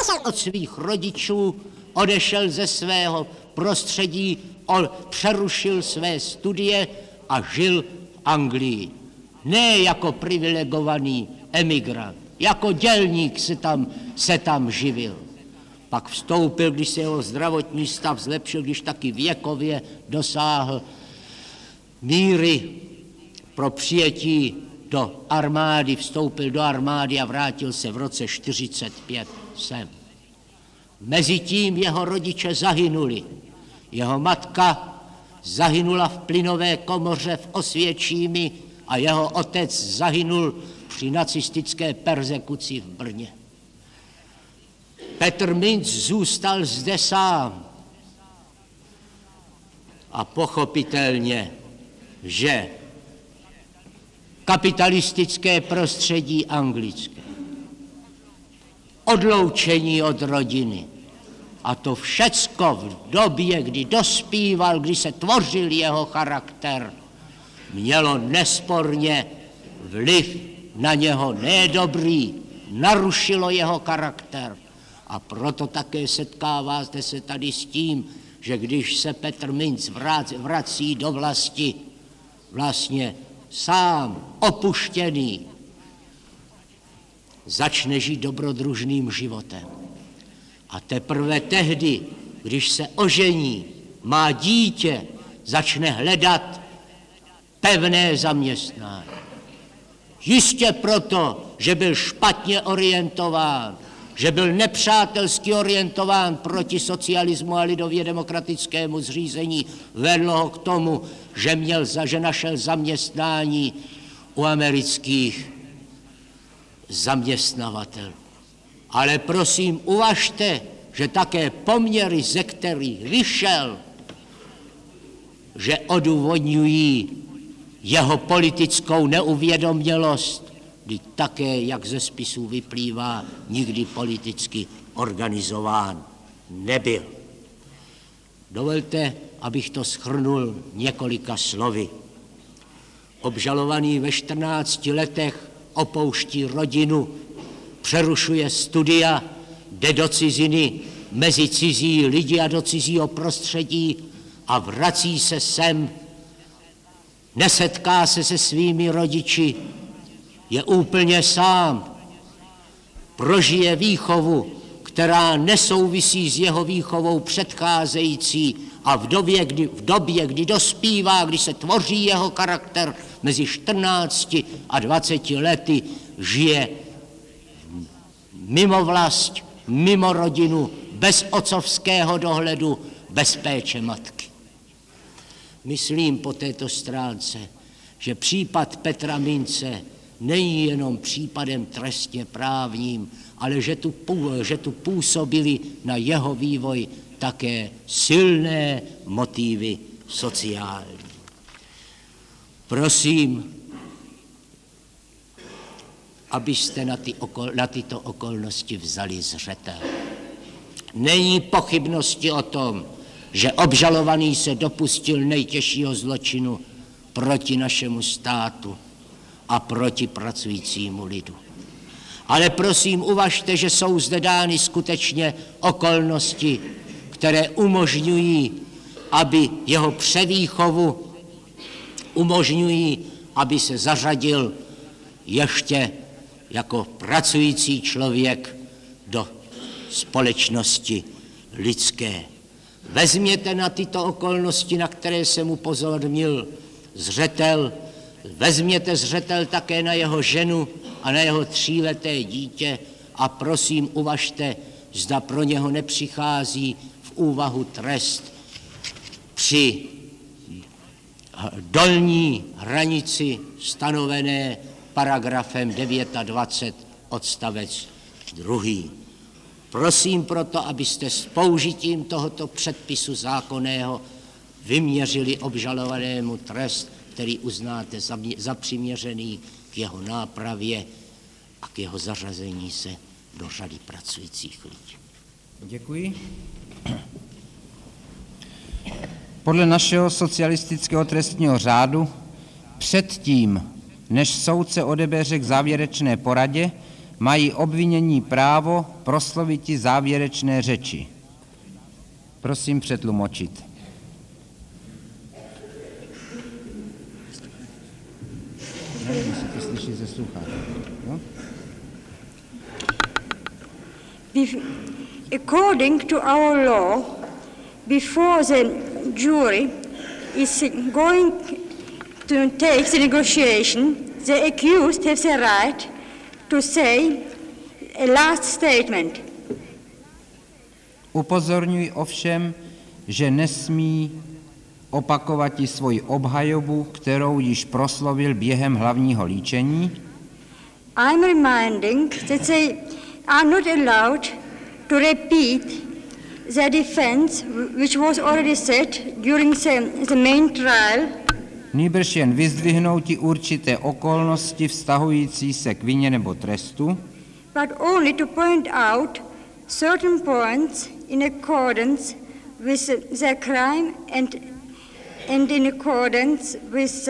odešel od svých rodičů, odešel ze svého prostředí, přerušil své studie a žil v Anglii. Ne jako privilegovaný emigrant, jako dělník se tam živil. Pak vstoupil, když se jeho zdravotní stav zlepšil, když taky věkově dosáhl míry pro přijetí do armády, vstoupil do armády a vrátil se v roce 1945 sem. Mezitím jeho rodiče zahynuli. Jeho matka zahynula v plynové komoře v Osvětšími a jeho otec zahynul při nacistické perzekuci v Brně. Petr Minc zůstal zde sám. A pochopitelně, že kapitalistické prostředí anglické, odloučení od rodiny, a to všecko v době, kdy dospíval, kdy se tvořil jeho charakter, mělo nesporně vliv na něho nedobrý, narušilo jeho charakter. A proto také setkáváte se tady s tím, že když se Petr Minc vrací do vlasti, vlastně sám, opuštěný, začne žít dobrodružným životem. A teprve tehdy, když se ožení, má dítě, začne hledat pevné zaměstnání. Jistě proto, že byl špatně orientován, že byl nepřátelsky orientován proti socialismu a lidově demokratickému zřízení, vedlo ho k tomu, že našel zaměstnání u amerických zaměstnavatelů. Ale prosím, uvažte, že také poměry, ze kterých vyšel, že odůvodňují jeho politickou neuvědomělost, kdy také, jak ze spisů vyplývá, nikdy politicky organizován nebyl. Dovolte, abych to shrnul několika slovy. Obžalovaný ve 14 letech opouští rodinu, přerušuje studia, jde do ciziny, mezi cizí lidi a do cizího prostředí a vrací se sem, nesetká se se svými rodiči, je úplně sám, prožije výchovu, která nesouvisí s jeho výchovou předcházející a v době, kdy dospívá, kdy se tvoří jeho charakter, mezi 14 a 20 lety žije mimo vlast, mimo rodinu, bez otcovského dohledu, bez péče matky. Myslím po této stránce, že případ Petra Mince není jenom případem trestně právním, ale že tu působily na jeho vývoj také silné motivy sociální. Prosím, abyste na tyto okolnosti vzali zřetel. Není pochybnosti o tom, že obžalovaný se dopustil nejtěžšího zločinu proti našemu státu a proti pracujícímu lidu. Ale prosím, uvažte, že jsou zde dány skutečně okolnosti, které umožňují, aby jeho převýchovu, umožňují, aby se zařadil ještě jako pracující člověk do společnosti lidské. Vezměte na tyto okolnosti, na které jsem upozornil, zřetel, vezměte zřetel také na jeho ženu a na jeho 3leté dítě a prosím, uvažte, zda pro něho nepřichází v úvahu trest při dolní hranici stanovené paragrafem 29 odstavec 2. Prosím proto, abyste s použitím tohoto předpisu zákonného vyměřili obžalovanému trest, který uznáte za přiměřený k jeho nápravě a k jeho zařazení se do řady pracujících lidí. Děkuji. Podle našeho socialistického trestního řádu předtím, než soudce odebere k závěrečné poradě, mají obvinění právo prosloviti závěrečné řeči. Prosím přetlumočit. Nevím, jestli to slyší ze sluchátek. No? According to our law, before the jury is going to take the negotiation, the accused has a right to say a last statement. Upozorňuji ovšem, že nesmí opakovat i svoji obhajobu, kterou již proslovil během hlavního líčení. I'm reminding that they are not allowed to repeat the defense which was already said during the main trial. Nýbrž jen vyzdvihnouti určité okolnosti vztahující se k vině nebo trestu, But only to point out certain points in accordance with the crime and in accordance with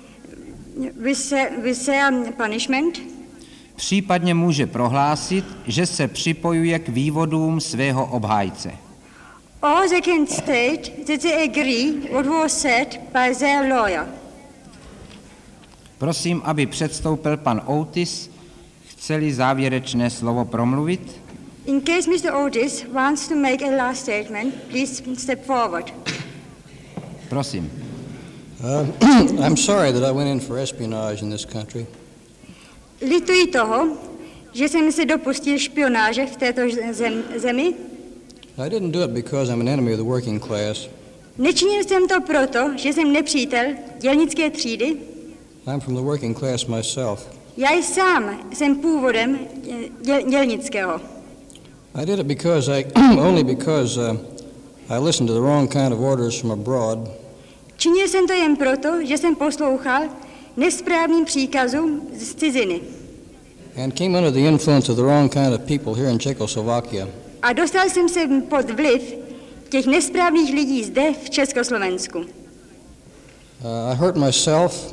their punishment. případně může prohlásit, že se připojuje k vývodům svého obhájce. Or they can state that they agree what was said by their lawyer. Prosím, aby předstoupil pan Otis, chce-li závěrečné slovo promluvit. In case Mr. Otis wants to make a last statement, please step forward. Prosím. I'm sorry that I went in for espionage in this country. Lituji toho, že jsem se dopustil špionáže v této zemi. I didn't do it because I'm an enemy of the working class. Nečinil jsem to proto, že jsem nepřítel dělnické třídy. I'm from the working class myself. Já i sám jsem původem dělnického. I did it because only because I listened to the wrong kind of orders from abroad. Činil jsem to jen proto, že jsem poslouchal nesprávným příkazům z ciziny. And came under the influence of the wrong kind of people here in Czechoslovakia. A dostal jsem se pod vliv těch nesprávných lidí zde v Československu. I hurt myself.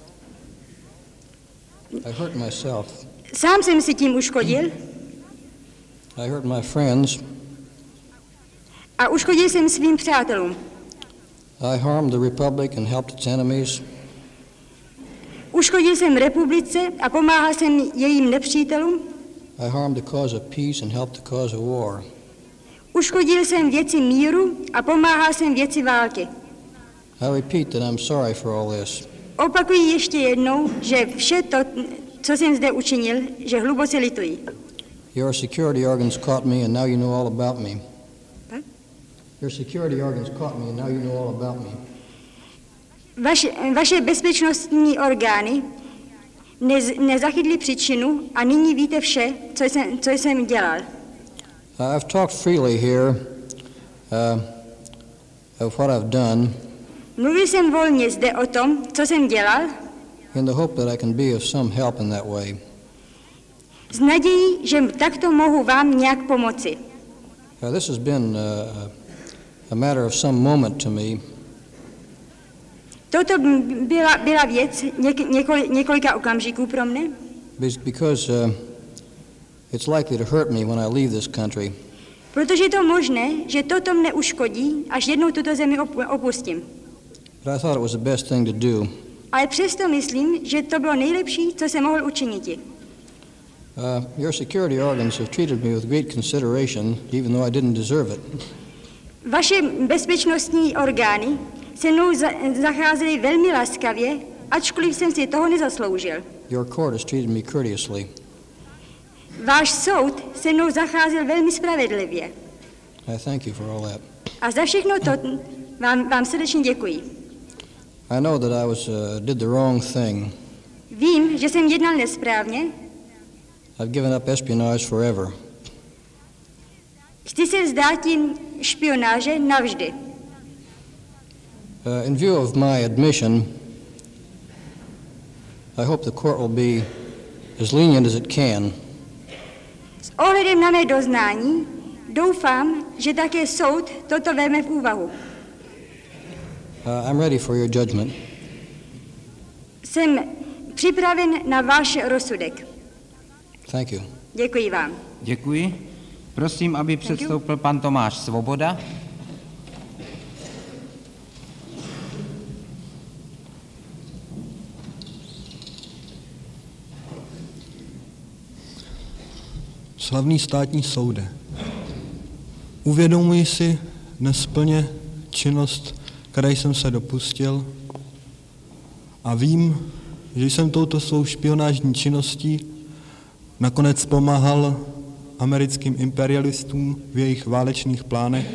Sám jsem si tím uškodil. I hurt my friends. A uškodil jsem svým přátelům. I harmed the republic and helped its enemies. Uškodil jsem republice a pomáhal jsem jejím nepřítelům. I harmed the cause of peace and helped the cause of war. Uškodil jsem věci míru a pomáhal jsem věci války. I repeat that I'm sorry for all this. Opakuji ještě jednou, že vše to, co jsem zde učinil, že hluboce lituji. Your security organs caught me and now you know all about me. Your security organs caught me and now you know all about me. Vaše bezpečnostní orgány nezachytly příčinu a nyní víte vše, co jsem dělal. I've talked freely here of what I've done. Mluvil jsem volně zde o tom, co jsem dělal, in the hope that I can be of some help in that way. S nadějí, že takto mohu vám nějak pomoci. This has been a matter of some moment to me. Toto byla věc několika okamžiků pro mne. Because it's likely to hurt me when I leave this country. Protože je to možné, že toto mne uškodí, až jednou tuto zemi opustím. But I thought it was the best thing to do. Ale přesto myslím, že to bylo nejlepší, co jsem mohl učinit. Your security organs have treated me with great consideration, even though I didn't deserve it. Vaše bezpečnostní orgány se mnou zacházely velmi laskavě, ačkoliv jsem si toho nezasloužil. Your court has treated me courteously. Váš soud se mnou zacházel velmi spravedlivě. I thank you for all that. A za všechno to vám srdečně děkuji. I know that I did the wrong thing. Vím, že jsem jednal nesprávně. I've given up espionage forever. Chci se vzdát tím špionáže navždy. In view of my admission, I hope the court will be as lenient as it can. S ohledem na mé doznání doufám, že také soud toto vezme v úvahu. I'm ready for your judgment. Jsem připraven na váš rozsudek. Thank you. Děkuji vám. Děkuji. Prosím, aby předstoupil pan Tomáš Svoboda. Slavný státní soude, uvědomuji si dnes plně činnost, které jsem se dopustil, a vím, že jsem touto svou špionážní činností nakonec pomáhal americkým imperialistům v jejich válečných plánech,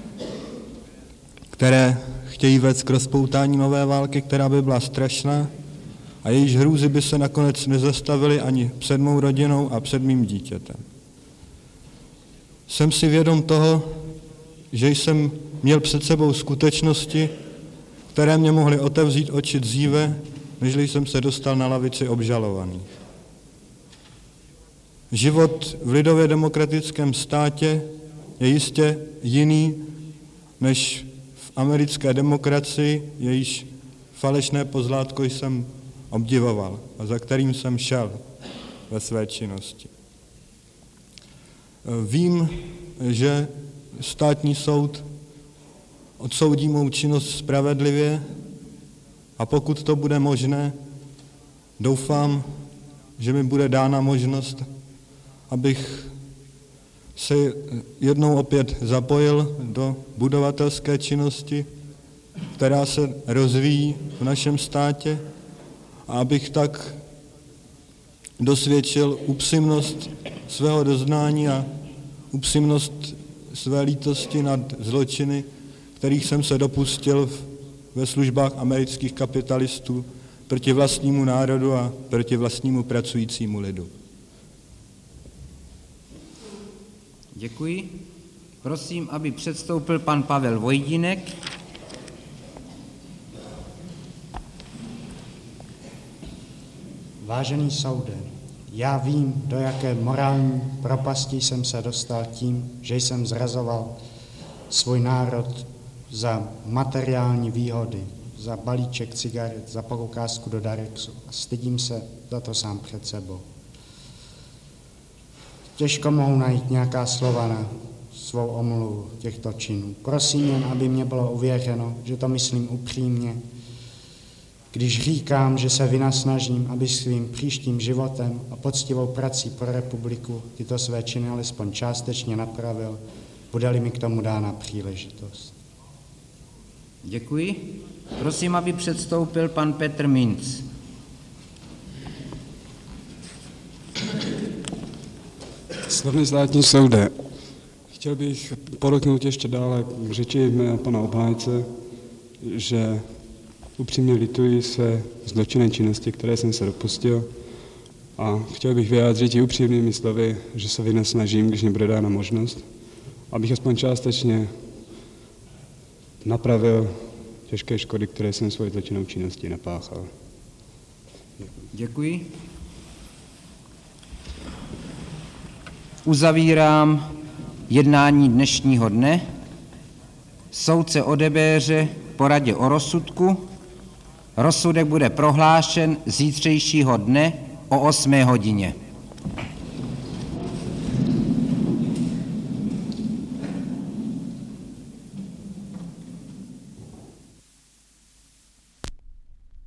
které chtějí vést k rozpoutání nové války, která by byla strašná a jejíž hrůzy by se nakonec nezastavily ani před mou rodinou a před mým dítětem. Jsem si vědom toho, že jsem měl před sebou skutečnosti, které mě mohly otevřít oči dříve, než jsem se dostal na lavici obžalovaných. Život v lidově demokratickém státě je jistě jiný než v americké demokracii, jejíž falešné pozlátko jsem obdivoval a za kterým jsem šel ve své činnosti. Vím, že státní soud odsoudí mou činnost spravedlivě a pokud to bude možné, doufám, že mi bude dána možnost, abych se jednou opět zapojil do budovatelské činnosti, která se rozvíjí v našem státě, a abych tak dosvědčil upřímnost svého doznání a upřímnost své lítosti nad zločiny, kterých jsem se dopustil ve službách amerických kapitalistů proti vlastnímu národu a proti vlastnímu pracujícímu lidu. Děkuji. Prosím, aby předstoupil pan Pavel Vojdinek. Vážený soude, já vím, do jaké morální propasti jsem se dostal tím, že jsem zrazoval svůj národ za materiální výhody, za balíček cigaret, za poukázku do Darexu a stydím se za to sám před sebou. Těžko mohu najít nějaká slova na svou omluvu těchto činů. Prosím jen, aby mě bylo uvěřeno, že to myslím upřímně, když říkám, že se vynasnažím, aby svým příštím životem a poctivou prací pro republiku tyto své činy alespoň částečně napravil, bude-li mi k tomu dána příležitost. Děkuji. Prosím, aby předstoupil pan Petr Minc. Slavný státní soude, chtěl bych podotknout ještě dále k řeči pana obhájce, že upřímně lituji se zločinné činnosti, které jsem se dopustil, a chtěl bych vyjádřit i upřímnými slovy, že se vynasnažím, když mi bude dána možnost, abych aspoň částečně napravil těžké škody, které jsem svojí zločinnou činností napáchal. Děkuji. Uzavírám jednání dnešního dne. Soud se odebere po radě o rozsudku. Rozsudek bude prohlášen zítřejšího dne o 8 hodině.